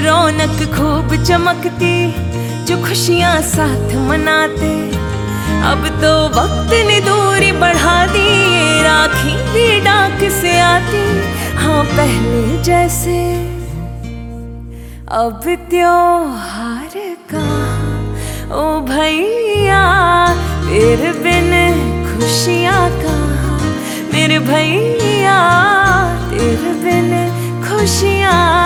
रौनक खूब चमकती, जो खुशियाँ साथ मनाते। अब तो वक्त ने दूरी बढ़ा दी, राखी भी डाक से आती। हाँ पहले जैसे अब त्योहार का ओ भैया, तेरे बिन खुशियाँ कहाँ मेरे भैया, तेरे बिन खुशियाँ